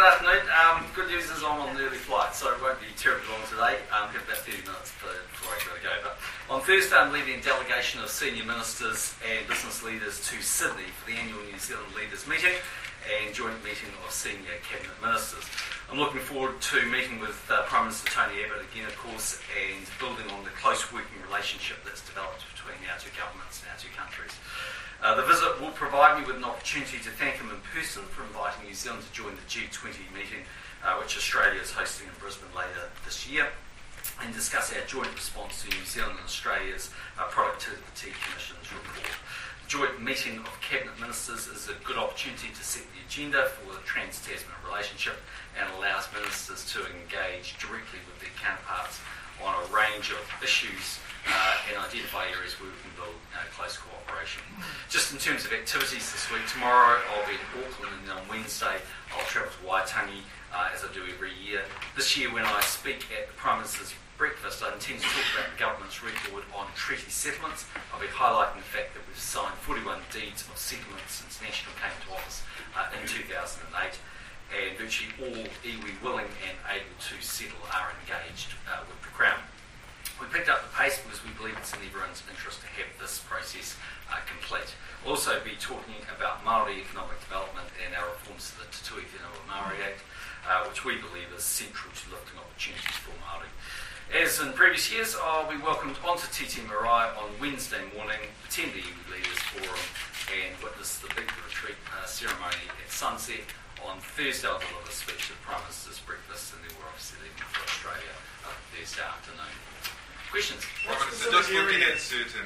afternoon. Good news is I'm on an early flight, so it won't be terribly long today. I have about 30 minutes before I got to go. But on Thursday, I'm leading a delegation of senior ministers and business leaders to Sydney for the annual New Zealand Leaders Meeting and joint meeting of senior cabinet ministers. I'm looking forward to meeting with Prime Minister Tony Abbott again, of course, and building on the close working relationship that's developed between our two governments and our two countries. The visit will provide me with an opportunity to thank him in person for inviting New Zealand to join the G20 meeting, which Australia is hosting in Brisbane later this year, and discuss our joint response to New Zealand and Australia's Productivity Commission's report. The joint meeting of Cabinet Ministers is a good opportunity to set the agenda for the Trans-Tasman relationship and allows ministers to engage directly with their counterparts on a range of issues and identify areas where we can build close cooperation. Just in terms of activities this week, tomorrow I'll be in Auckland, and on Wednesday I'll travel to Waitangi as I do every year. This year, when I speak at the Prime Minister's breakfast, I intend to talk about the government's record on treaty settlements. I'll be highlighting the fact that we've signed 41 deeds of settlement since National came to office in 2008, and virtually all iwi willing and able to settle are engaged with the Crown. We picked up the pace because we believe it's in everyone's interest to have this process complete. We'll also be talking about Māori economic development and our reforms to the Te Tui Whenua Māori Act, which we believe is central to lifting opportunities for Māori. As in previous years, I'll be welcomed onto Titi Marae on Wednesday morning, attend the iwi Leaders Forum and witness the big retreat ceremony at sunset. On Thursday, I'll deliver a speech at the Prime Minister's breakfast, and then we're obviously leaving for Australia Thursday afternoon. Questions? Robert, so just looking at certain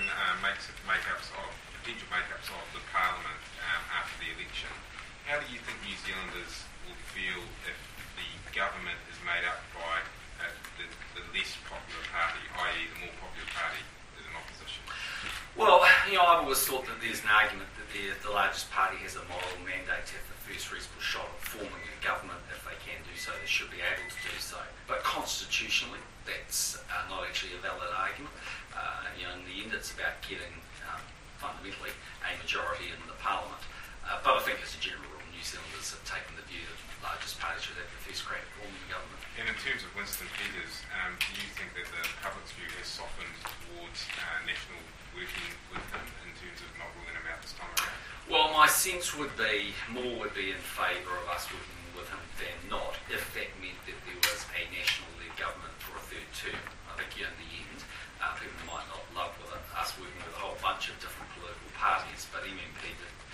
potential makeups of the Parliament after the election, how do you think New Zealanders will feel if the government is made up by the less popular party, i.e. the more popular party is in opposition? Well, I've always thought that there's an argument that the largest party has a moral mandate to have the first reasonable shot at forming a government. If they can do so, they should be able to do so. But constitutionally, that's not actually a valid argument. In the end, it's about getting fundamentally a majority in the Parliament. But I think as a general rule, New Zealanders have taken the view that the largest party should have the first crack at forming a government. And in terms of Winston Peters, do you think that the public's view has softened towards National working with him in terms of not ruling him out this time around? Well, my sense would be more would be in favour of us working with him than not, if that meant that there was a national-led government for a third term. I think in the end, people might not love with us working with a whole bunch of different political parties, but MMP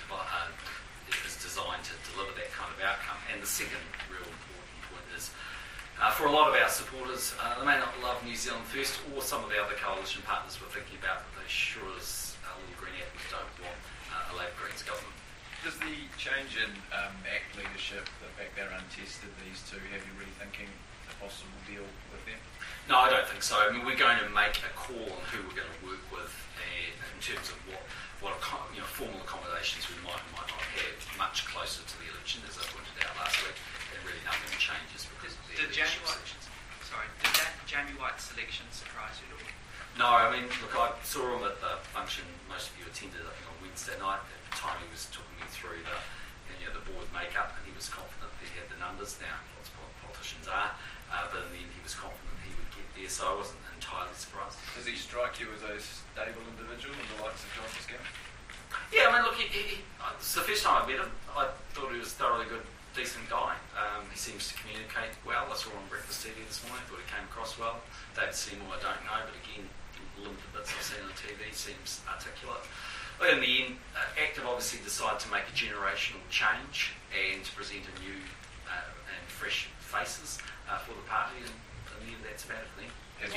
is designed to deliver that kind of outcome. And the second real important point is, for a lot of our supporters, they may not love New Zealand First or some of the other coalition partners we're thinking about, but they sure as little green apples don't want a Labour Greens government. Does the change in ACT leadership, the fact they're untested, these two, have you rethinking a possible deal with them? No, I don't think so. I mean, we're going to make a call on who we're going to work with in terms of what formal accommodations we might not have much closer to the election, as I pointed out last week. And really nothing changes because of the election elections. Did that Jamie White selection surprise you at all? No, I mean, look, I saw him at the function most of you attended, I think, on Wednesday night. At the time, he was talking me through the board makeup, and he was confident that he had the numbers. Now, lots of politicians are, but in the end, he was confident he would get there, so I wasn't entirely surprised. Does he strike you as a stable individual in the likes of John Skinner? Yeah, I mean, look, it's the first time I met him. I thought he was a thoroughly good, decent guy. He seems to communicate well. I saw him on Breakfast TV this morning. I thought he came across well. David Seymour, I don't know, but again, limited bits I've seen on TV, seems articulate. But in the end, ACT have obviously decided to make a generational change and to present a new and fresh faces for the party, and in the end, that's about it for them. Has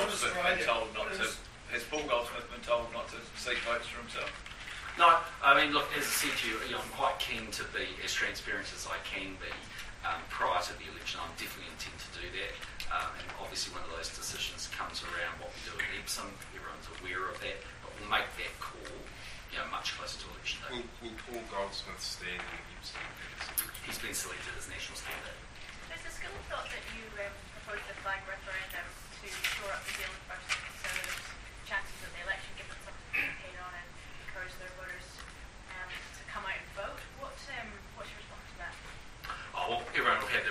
Paul Goldsmith been told not to seek votes for himself? No, I mean, look, as I said to you, I'm quite keen to be as transparent as I can be prior to the election. I definitely intend to do that. And obviously one of those decisions comes around what we do at Epsom. Everyone's aware of that. But we'll make that call much closer to election day. Will Paul Goldsmith stand in Epsom? He's been selected as national candidate. Mr. Skill thought that you proposed a flag referendum to shore up New Zealand First and Conservatives' chances of the election, give them something to campaign on and encourage their voters to come out and vote. What's your response to that? Oh, well, everyone will have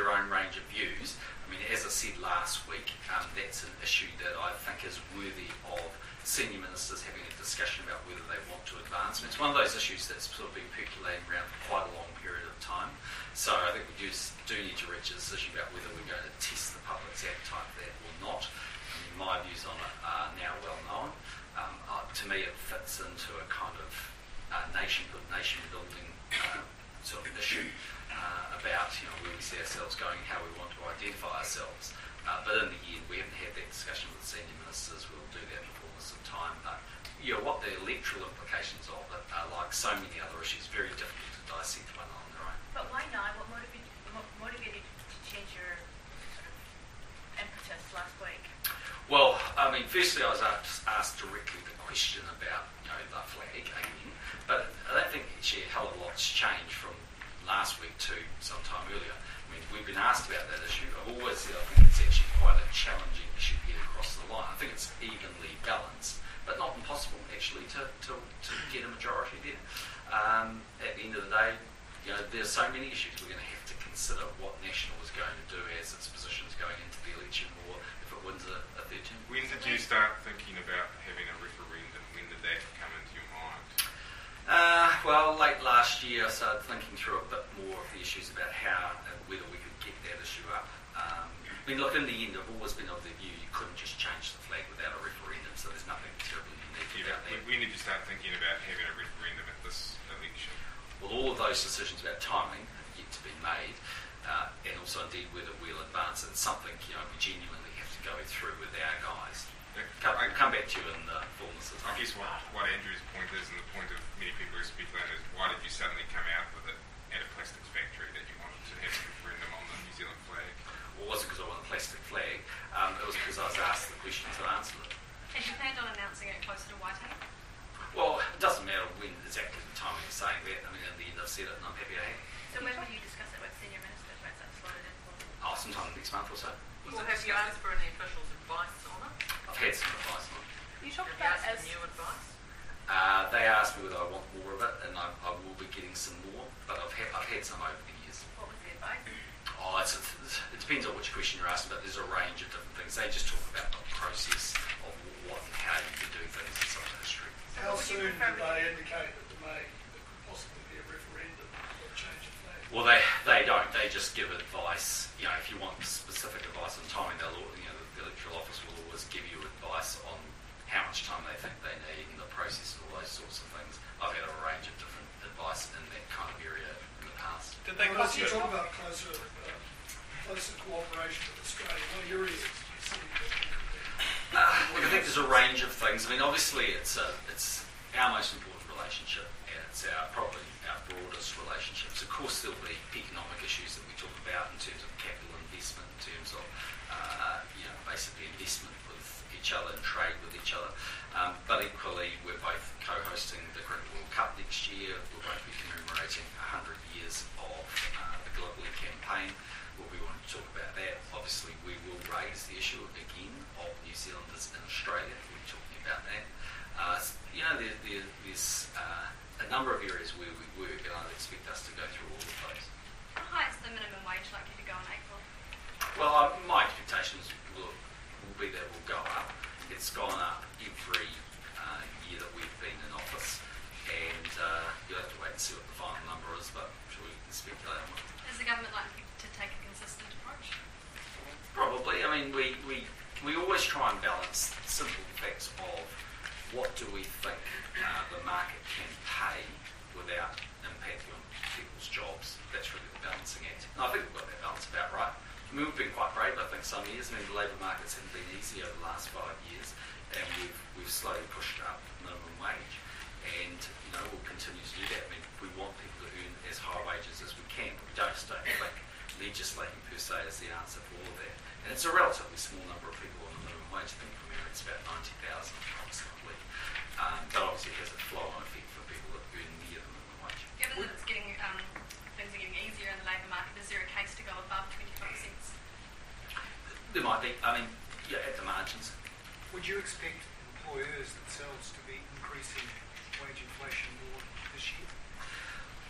said last week, that's an issue that I think is worthy of senior ministers having a discussion about whether they want to advance. And it's one of those issues that's sort of been percolating around for quite a long period of time. So I think we do need to reach a decision about whether we're going to test the public's appetite for that or not. I mean, my views on it are now well known. To me, it fits into a kind of nation building sort of issue about where we see ourselves going, how we want to identify ourselves. But in the end, we haven't had that discussion with senior ministers. We'll do that in the fullness of time. But what the electoral implications of it are, like so many other issues, very difficult to dissect one on their own. But why not? What motivated you to change your sort of impetus last week? Well, I mean, firstly, I was asked directly the question about the flag again, but I don't think actually a hell of a lot's changed from last week to some time earlier. I mean, we've been asked about that issue. I've always said I think it's actually quite a challenging issue to get across the line. I think it's evenly balanced, but not impossible actually to get a majority there. At the end of the day, there's so many issues we're going to have to consider what National is going to do as its positions going into the election, or if it wins a third term. When did you start thinking about having a referendum? When did that come into your mind? Well, late last year I started thinking through a bit more of the issues about how and whether we could get that issue up. I mean, look, in the end, I've always been of the view you couldn't just change the flag without a referendum, so there's nothing terribly unique about that. When did you start thinking about having a referendum at this election? Well, all of those decisions about timing have yet to be made, and also indeed whether we'll advance it. It's something we genuinely have to go through with our guys. I'll come back to you in the fullness of time. I guess what Andrew's point is, and the point of many people who speculate, is why did you suddenly come out with it at a plastics factory that you wanted to have a referendum on the New Zealand flag? Well, it wasn't because I want a plastic flag. It was because I was asked the question to answer it. Had you planned on announcing it closer to Waitangi? Well, it doesn't matter when exactly the timing of saying that. I mean, in the end, I've said it and I'm happy I have. So when will you discuss it with senior ministers? When's that slotted in for? Sometime next month or so. Well, have you asked for any officials' advice on it? I've had some advice on it. You talked about as new advice. They asked me whether I want more of it, and I will be getting some more, but I've had some over the years. What was the advice? It depends on which question you're asking, but there's a range of different things. They just talk about the process of what and how you can do things in some history. How soon do they indicate that there could possibly be a referendum or a change of flag? Well, they don't. They just give advice. If you want specific advice on timing, the electoral office will always give you advice on how much time they think they need and the process and all those sorts of things. I've had a range of different advice in that kind of area in the past. Did they talk about closer cooperation with Australia? What areas do you see that I think there's a range of things. I mean, obviously it's our most important relationship, and it's probably our broadest relationships. Of course, there'll be economic issues that we talk about in terms of capital investment, in terms of basically investment with each other and trade with each other. But equally, we're both co-hosting the Cricket World Cup next year. We'll both be commemorating 100 years of the Globally campaign. We'll be wanting to talk about that. Obviously, we will raise the issue again of New Zealanders in Australia. We'll be talking about that. There's a number of areas where we work, and I'd expect us to go through all of those. How high is the minimum wage likely to go in April? Well, my expectations will be that it will go up. It's gone up every year that we've been in office, and you'll have to wait and see what the final number is, but I'm sure we can speculate on it. Is the government likely to take a consistent approach? Probably. I mean, we always try and balance simple facts of what do we think the market can pay without impacting on people's jobs. That's really the balancing act. And I think we've got that balance about right. I mean, we've been quite brave, I think, some years. I mean, the labour markets haven't been easy over the last 5 years, and we've slowly pushed up minimum wage, and we'll continue to do that. I mean, we want people to earn as high wages as we can, but we don't think legislating per se is the answer for all of that. And it's a relatively small number of people on the minimum wage. I think from here it's about 90,000 approximately. But obviously it has a flow-on effect for people that earn near the minimum wage. Given that it's things are getting easier in the labour market, is there a case to go above 25 cents? There might be. I mean, at the margins. Would you expect employers themselves to be increasing wage inflation more this year?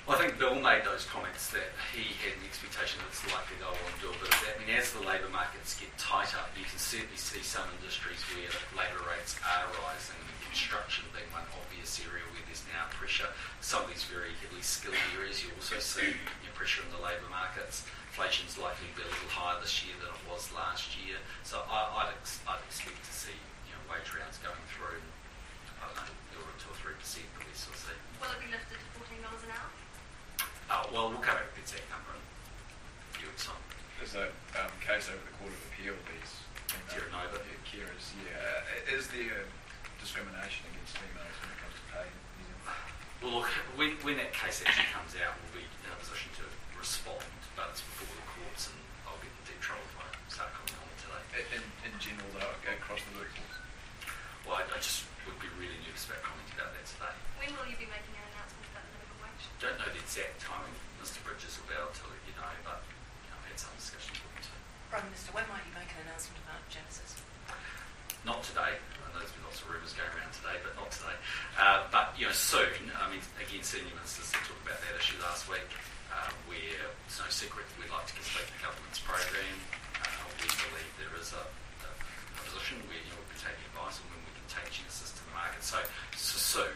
Well, I think Bill made those comments that he had an expectation that it's likely they'll want to do a bit of that. I mean, as the labour markets get tighter, you can certainly see some industries where labour rates are rising, construction being one obvious area where there's now pressure. Some of these very heavily skilled areas, you also see pressure in the labour markets. Inflation's likely to be a little higher this year than it was last year. So I'd expect to see wage rounds going through, I don't know, 2 or 3%, but we still see. Will it be lifted to $14 an hour? Well, we'll come back with the exact number in a few weeks' time. There's a case over the Court of Appeal, these Terranova. carers. Yeah. Is there discrimination against females when it comes to pay in New Zealand? Well, look, when that case actually comes out, we'll be in a position to respond, but it's before the courts, and I'll get in deep trouble if I start commenting on it today. In general, though, across the workforce? Well, I just would be really nervous about commenting about that today. When will you be making an announcement about the minimum wage? Don't know the exact timing. Mr. Bridges will be able to let you know, but I've had some discussions with him too. Prime Minister, when might you make an announcement about Genesis? Not today. I know there's been lots of rumours going around today, but not today. But soon. I mean, again, senior ministers did talk about that issue last week, where it's no secret we'd like to complete the government's program. We believe there is a position where we'll be taking advice on when we can take Genesis to the market. So soon.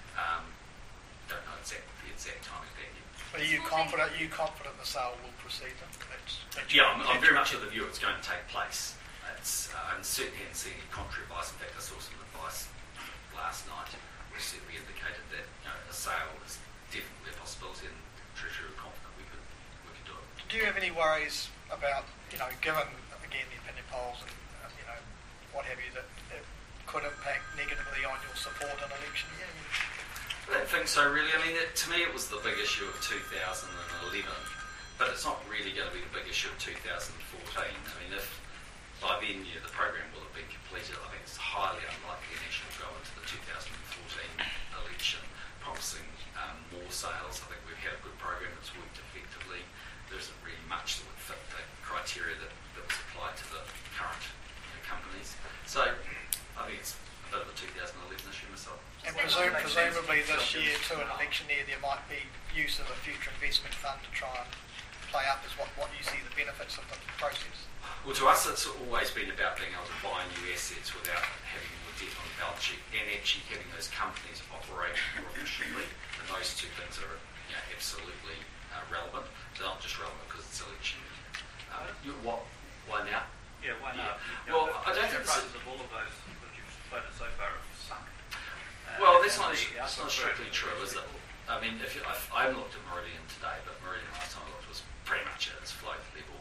Don't know the exact timing of that yet. But are you confident the sale will proceed? I'm very much of the view it's going to take place. I certainly hadn't seen any contrary advice. In fact, I saw some advice last night which certainly indicated that a sale is definitely a possibility, and Treasury were confident we could do it. Do you have any worries about, given again the opinion polls and what have you, that it could impact negatively on your support in election year? I don't think so, really. I mean, to me, it was the big issue of 2011, but it's not really going to be the big issue of 2014. I mean, if by then the program will have been completed, I think it's highly unlikely National will go into the 2014 election promising more sales. I think we've had a good program that's worked effectively. There isn't really much that would fit the criteria that was applied to the current companies. So I think it's a bit of a 2011 issue myself. And presumably this year, to an election year, there might be use of a future investment fund to try and play up as what you see the benefits of the process. Well, to us, it's always been about being able to buy new assets without having more debt on the balance sheet, and actually having those companies operate more efficiently. And those two things are absolutely relevant. They're not just relevant because it's election. Why now? Yeah, why not? Well, I don't think prices of all of those that you've floated so far have sunk. Well, that's not strictly true, is it? I mean, I haven't looked at Meridian today, but Meridian last time I looked was pretty much at its float level.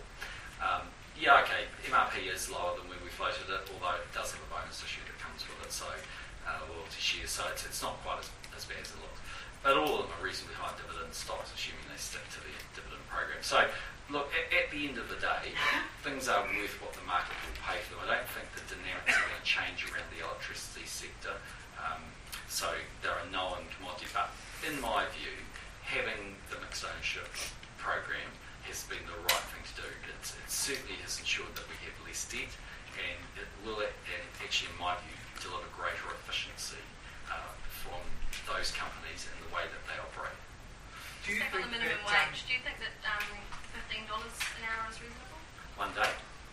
MRP is lower than when we floated it, although it does have a bonus issue that comes with it, so loyalty shares, so it's not quite as bad as it looks. But all of them are reasonably high dividend stocks, assuming they stick to the dividend program. So, look, at the end of the day, things are worth what the market will pay for them. I don't think the dynamics are going to change around the electricity sector. So they're a known commodity. But in my view, having the mixed ownership program has been the right thing to do. It certainly has ensured that we have less debt, and it will, and actually in my view, deliver greater efficiency from those companies and the way that they operate. Do you think on the minimum wage, do you think that $15 an hour is reasonable? One day?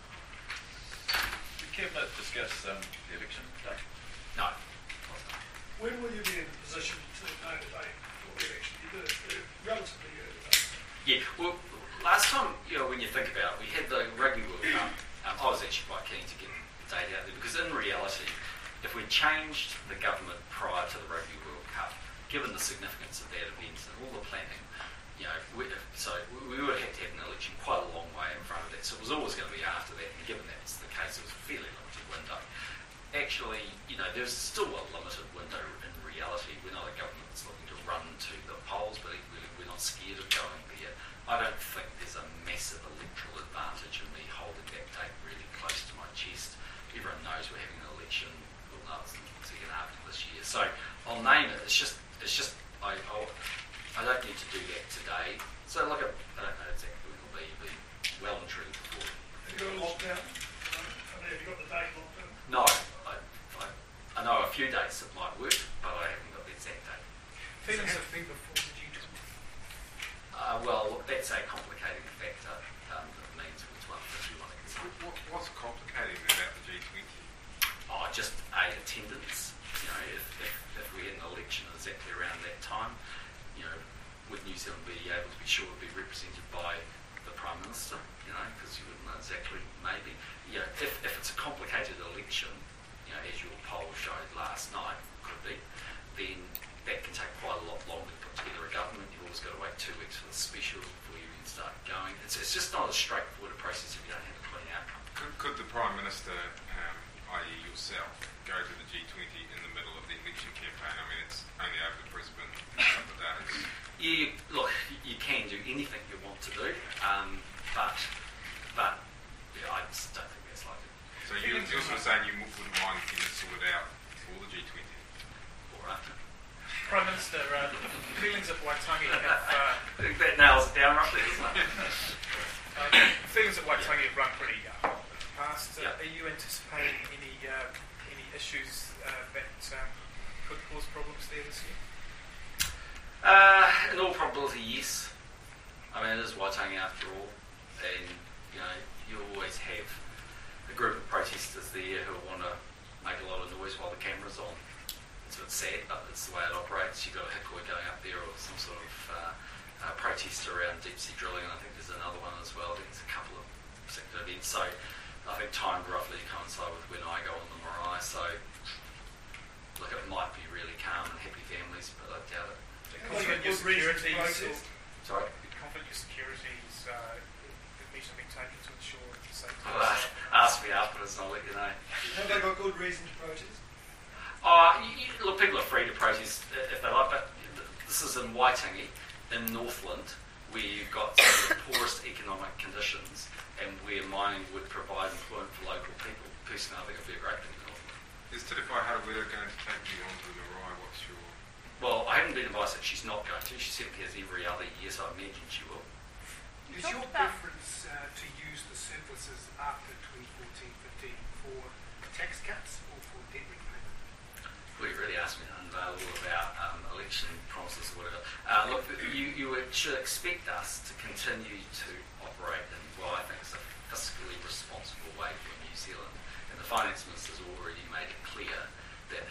Did Cabinet discuss the election day? No. When will you be in a position to know the date for the election? You did it relatively early date. Yeah, well, last time, when you think about it, we had the Rugby World Cup. I was actually quite keen to get the date out there, because in reality, if we changed the government prior to the Rugby World Cup, given the significance of that event and all the planning, we would have had to have an election quite a long way in front of that. So it was always going to be after that, and given that's the case, it was a fairly limited window. Actually, there's still a limited window in reality. We're not a government that's looking to run to the polls, but equally we're not scared of going there. I don't think there's a massive electoral advantage in me holding that date really close to my chest. Everyone knows we're having an election, well, no, it's the second half of this year. So I'll name it. It's just I don't need to do that today. So look, I don't know exactly when it'll be well and truly before. Have you got a lockdown? Have you got the date locked in? No. I know a few dates that might work, but I haven't got the exact date. Feelings have been before the G20? because you wouldn't know exactly, maybe. If it's a complicated election, as your poll showed last night, could be, then that can take quite a lot longer to put together a government. You've always got to wait 2 weeks for the special before you even start going. It's just not a straightforward process if you don't have a clean outcome. Could the Prime Minister, i.e. yourself, go to the G20 in the middle of the election campaign? I mean, it's only over to Brisbane in a couple of days. Yeah, look, you can do anything you want to do, but I just don't think that's likely. So you're sort of saying you wouldn't mind getting it sorted out for the G20? Or after. Prime Minister, feelings at Waitangi have... I think that nails it down roughly, doesn't it? feelings at Waitangi have run pretty hot in the past. Yeah. Are you anticipating any issues that could cause problems there this year? In all probability, yes. I mean, it is Waitangi after all, and you always have a group of protesters there who want to make a lot of noise while the camera's on. It's a bit sad, but it's the way it operates. You've got a hikoi going up there, or some sort of protest around deep sea drilling, and I think there's another one as well. I think there's a couple of particular events. So I think timed roughly to coincide with when I go on the marae. So look, it might be really calm and happy families, but I doubt it. Confident your securities, Sorry? confident your securities, the measures have been taken to ensure safety. Ask me afterwards and I'll let you know. Have they got good reason to protest? Look, people are free to protest if they like, but this is in Waitangi, in Northland, where you've got some of the poorest economic conditions and where mining would provide employment for local people. Personally, I think it would be a great thing for Northland. Is Te Whai Harawira going to take you onto the marae? What's your... Well, I haven't been advised that she's not going to. She simply has every other year, so I imagine she will. Is your preference to use the surpluses after 2014-15 for tax cuts or for debt repayment? Well, you really asked me to unveil all about election promises or whatever. Look, you should expect us to continue to operate in what I think is a fiscally responsible way for New Zealand. And the Finance Minister's already made it clear that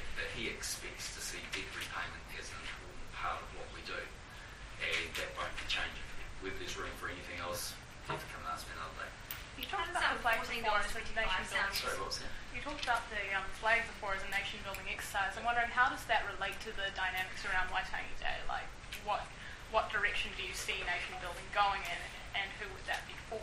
he expects to see debt repayment as an important part of what we do. And that won't be changing. Whether there's room for anything else, you have to come and ask me another day. You talked about the flag before as a nation building. Sorry, what was that? You talked about the flag before as a nation building exercise. I'm wondering, how does that relate to the dynamics around Waitangi Day? Like, what direction do you see nation building going in, and who would that be for?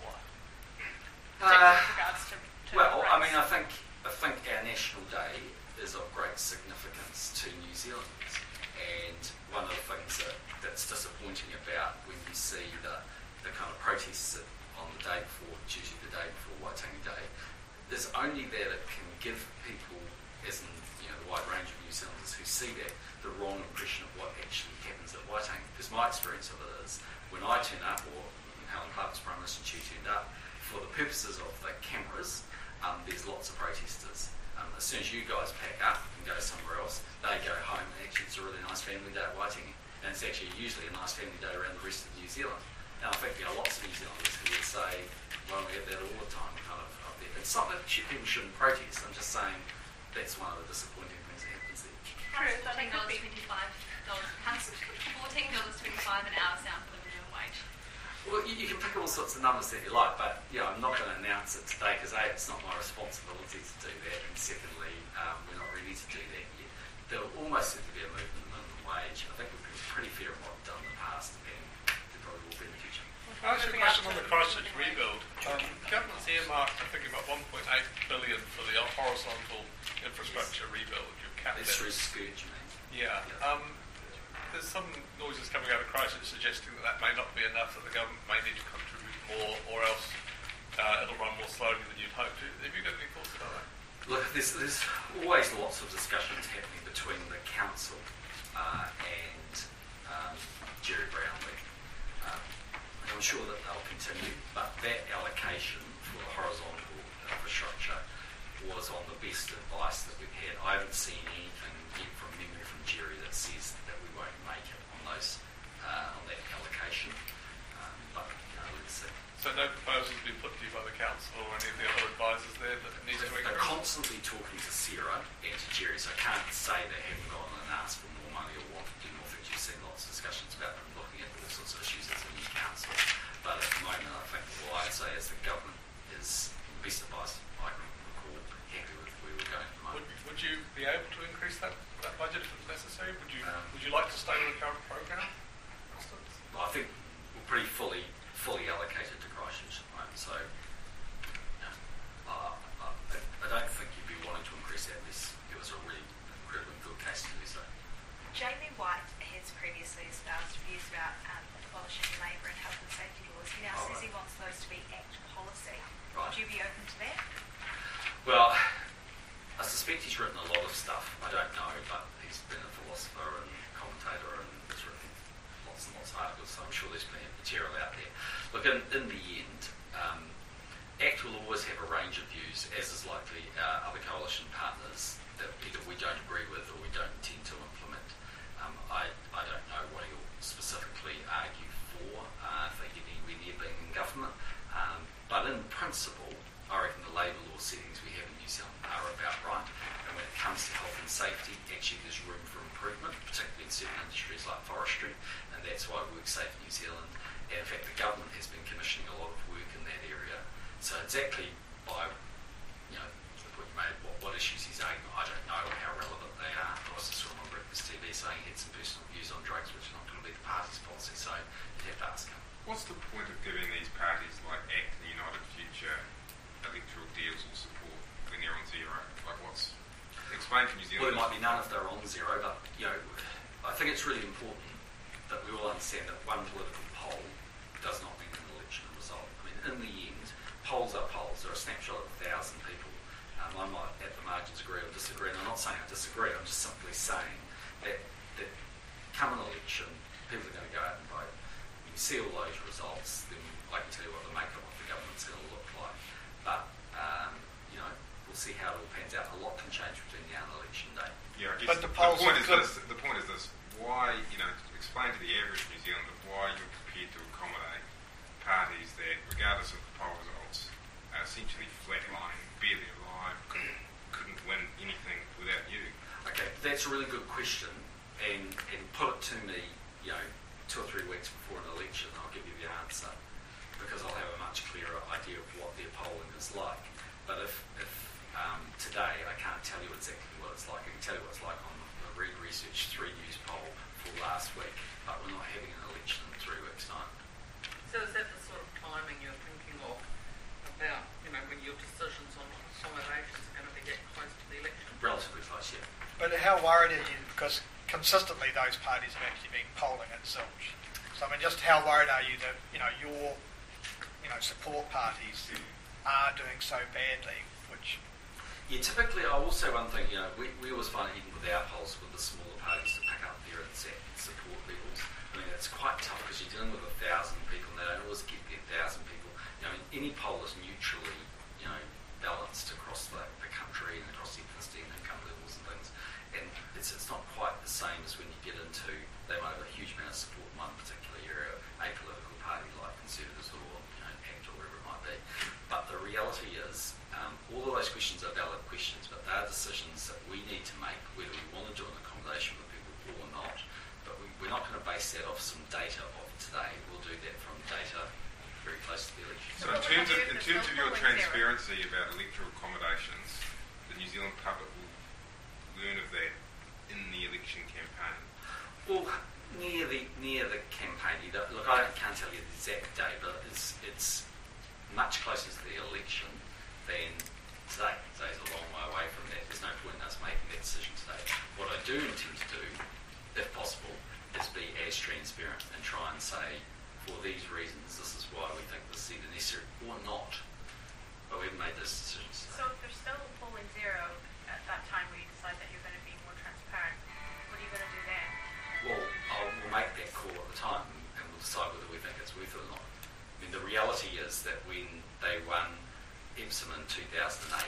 Particularly with regards to well, race. I mean, I think our National Day is of great significance to New Zealanders, and one of the things that's disappointing about when you see the kind of protests on the day before, usually the day before Waitangi Day, is only that it can give people, as in the wide range of New Zealanders who see that, the wrong impression of what actually happens at Waitangi. Because my experience of it is, when I turn up, or Helen Clark was Prime Minister, she turned up, for the purposes of the cameras, there's lots of protesters. As soon as you guys pack up and go somewhere else, they go home, and actually it's a really nice family day at Waitangi. And it's actually usually a nice family day around the rest of New Zealand. And I think there are lots of New Zealanders who would say, well, we have that all the time, kind of up there. It's not that people shouldn't protest, I'm just saying that's one of the disappointing things that happens there. True, so that could be $14.25 an hour sound for the minimum wage. Well, you can pick all sorts of numbers that you like, but I'm not going to announce it today because A, it's not my responsibility to do that, and secondly, we're not ready to do that yet. There will almost seem to be a movement in the minimum wage. I think we've been pretty fair on what we've done in the past, and there probably will be in the future. Can I ask you a question on the Christchurch rebuild? The government's earmarked, I think, about $1.8 billion for the horizontal infrastructure rebuild. You've capped That's it. through Scourge, you mean? Yeah. There's some noises coming out of Christchurch suggesting that may not be enough, that the government may need to contribute more, or else it'll run more slowly than you'd hoped. Have you got any thoughts about that? Look, there's always lots of discussions happening between the council and Jerry Brownlee. I'm sure that they'll continue, but that allocation for the horizontal infrastructure was on the best advice that we've had. I haven't seen anything yet from memory from Jerry that says that we won't make it on those on that allocation. But let's see. So no proposals been put to you by the council or any of the other advisors there that it needs to They're increase? constantly talking to Sarah and to Jerry, so I can't say they haven't gone and asked for more money or want to do more things. You've seen lots of discussions about them looking at all sorts of issues as a new council. But at the moment, I think all I I'd say is the government is, best advice I can recall, happy with where we're going at the moment. Would you be able to increase that budget if it's necessary? Would you like to stay with the current programme, for instance? Well, I think we're pretty fully allocated to Christchurch at the moment, so I don't think you'd be wanting to increase that unless it was a really incredibly good case to do so. Jamie White has previously espoused views about abolishing labour and health and safety laws. He now says he wants those to be Act policy. Right. Would you be open to that? Well, I suspect he's written a lot of stuff. I don't know, but he's been a philosopher and commentator and has written lots and lots of articles, so I'm sure there's plenty of material out there. Look, in the end, ACT will always have a range of views, as is likely our other coalition partners, that either we don't agree with or we don't intend to implement. I don't know what he'll specifically argue for if they get anywhere near being in government, but in principle, I reckon the labour law settings we have in New Zealand are about right, and when it comes to health and safety, actually there's room for improvement, particularly in certain industries like forestry, and that's why WorkSafe New Zealand, and in fact the government has been commissioning a lot of work in that area. So exactly by, the point you made, what issues he's arguing, I don't know how relevant they are. I was just saw him on Breakfast TV saying he had some personal views on drugs, which are not going to be the party's policy, so you'd have to ask him. What's the point of giving these parties like ACT and United Future electoral deals or support when they're on zero? Explain to New Zealand. Well, there might be none if they're on zero, but I think it's really important that we all understand that one political poll does not mean an election result. I mean, in the end, polls are polls. They're a snapshot of 1,000 people. I might at the margins agree or disagree, and I'm not saying I disagree, I'm just simply saying that come an election, people are going to go out and vote. You see all those results, then I can tell you what the makeup of the government's going to look like. But, we'll see how it all pans out. A lot can change between now and election day. Yeah, I guess the point is this. Why, explain to the average New Zealander why you're prepared to accommodate parties that, regardless of the poll results, are essentially flatlining, barely alive, couldn't win anything without you. Okay, that's a really good question, and put it to me, 2 or 3 weeks before an election, I'll give you the answer, because I'll have a much clearer idea of what their polling is like. But if today I can't tell you exactly what it's like, I can tell you what it's like on the Read Research 3 News poll for last week, but we're not having an election in 3 weeks' time. So is that the sort of timing you're thinking of about, when your decisions on accommodations are going to be that close to the election? Relatively close, yeah. But how worried are you? Because consistently those parties have actually been polling at zilch. So just how worried are you that your support parties are doing so badly? Which typically I will say one thing. We always find it, even with our polls, with the smaller parties to pick up their exact support levels. I mean, it's quite tough because you're dealing with 1,000 people, and they don't always get their 1,000 people. Any poll is mutually, balanced across the country and across ethnicity and income levels and things. And it's not quite the same as when you get into, they might have a huge amount of support in one particular area, a political party like Conservatives or ACT or whatever it might be. But the reality is, all of those questions are valid questions, but they are decisions that we need to make, whether we want to do an accommodation with people or not. But we're not going to base that off some data of today. We'll do that from data very close to the election. So in terms of your transparency about electoral accommodations, the New Zealand public will learn of that in the election campaign? Well, near the campaign, look, I can't tell you the exact date, but it's much closer to the election than today. Today's a long way away from that. There's no point in us making that decision today. What I do intend to do, if possible, is be as transparent and try and say, for these reasons, this is why we think this is either necessary or not. But we haven't made those decisions today. So if there's still polling zero at that time where you decide that you're going to be more transparent, what are you going to do then? Well, we'll make that call at the time and we'll decide whether we think it's worth it or not. I mean, the reality is that when they won Epsom in 2008,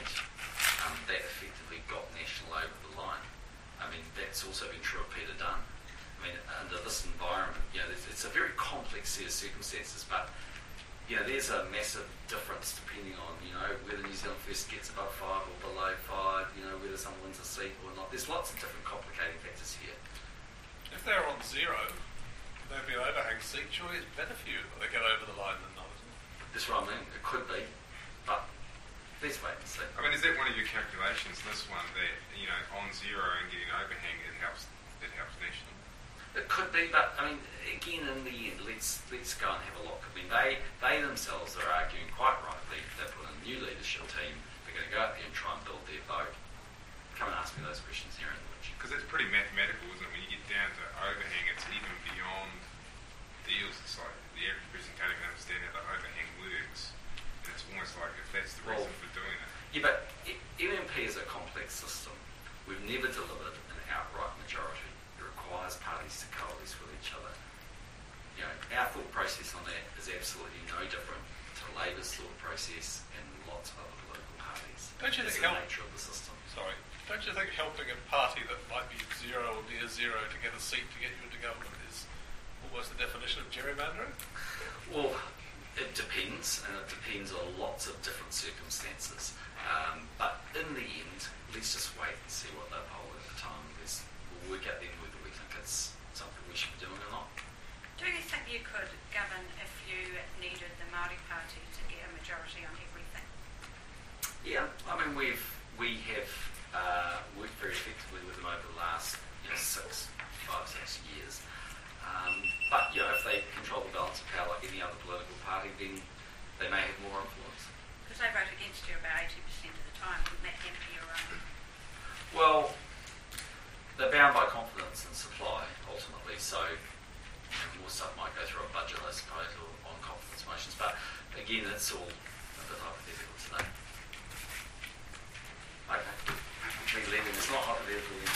that effectively got National over the line. I mean, that's also been true of Peter Dunn. I mean, under this environment, it's a very complex set of circumstances, but, there's a massive difference depending on, whether New Zealand First gets above 5 or below 5, whether someone wins a seat or not. There's lots of different complicating factors here. If they're on zero, there'd be an overhang seat. Surely it's better for you that they get over the line than not, isn't it? That's what I mean. It could be, but let's wait and see. I mean, is that one of your calculations, this one, that, you know, on zero and getting overhang, it helps national? It could be, but I mean, again, in the end, let's go and have a look. I mean, they themselves are arguing quite rightly that with a new leadership team, they're going to go out there and try and build their boat. Come and ask me those questions here in the Which. Because it's pretty mathematical, isn't it? When you get down to overhang, it's even beyond deals. It's like the average person can't even understand how the overhang works. And it's almost like if that's the reason for doing it. Yeah, but MMP is a complex system. We've never delivered an outright majority. It requires parties to coalesce with each other. You know, our thought process on that is absolutely no different to Labour's thought process and lots of other political parties. Don't you think the nature of the system? Sorry. Don't you think helping a party that might be zero or near zero to get a seat to get you into government is almost the definition of gerrymandering? Well, it depends, and it depends on lots of different circumstances. But in the end, let's just wait and see what they poll at the time. We'll work out then whether we think it's something we should be doing or not. Do you think you could govern if you needed the Māori Party to get a majority on everything? Yeah, I mean, we have worked very effectively with them over the last 5, 6 years. But if they control the balance of power like any other political party, then they may have more influence. Because they vote against you about 80% of the time. Wouldn't that hamper your own? Well, they're bound by confidence and supply, ultimately, so more stuff might go through a budget, I suppose, or on confidence motions. But again, it's all a bit hypothetical today. Okay. It's not hypothetical